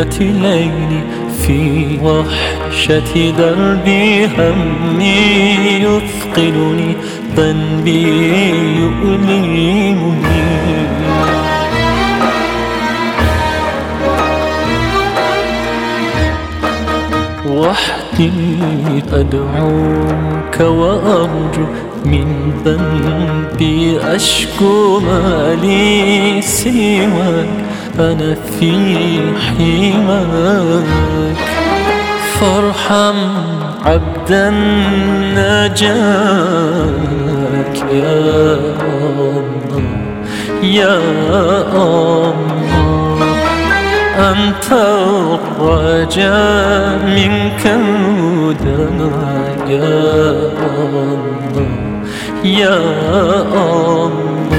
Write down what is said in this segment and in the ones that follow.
ظلمة ليلي في وحشة دربي همي يثقلني ذنبي يؤلمني وحدي أدعوك وأرجو من ذنبي أشكو ما لي سواك أنا في حماك فارحم عبدا نجاك يا الله يا الله أنت الرجاء منك هداك يا الله يا الله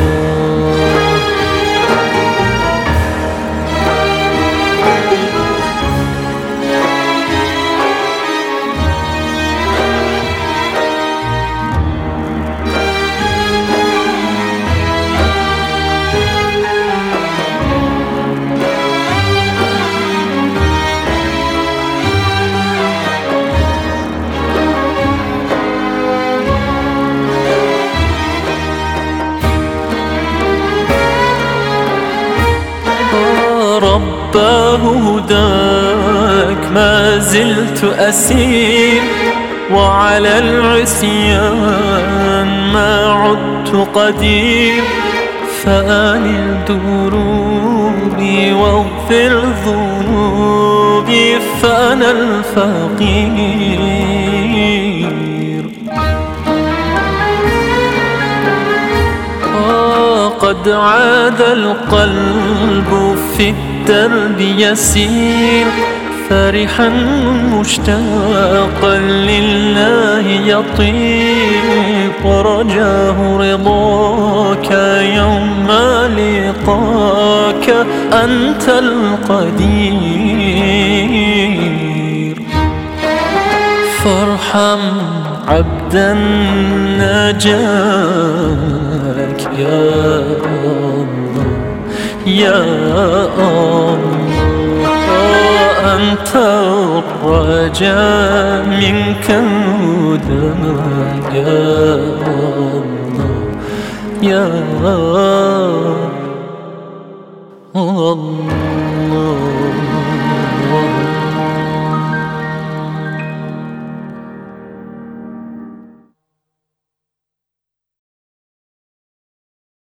رب هداك ما زلت أسير وعلى العصيان ما عدت قدير فآنل دروبي واغفر ذنوبي فأنا الفقير قد عاد القلب في الدرب يسير فرحا مشتاقا لله يطير ورجاه رضاك يوم لقاك أنت القدير فارحم عبدا نجاك يا الله يا الله أنت الرجاء منك هداك يا الله يا الله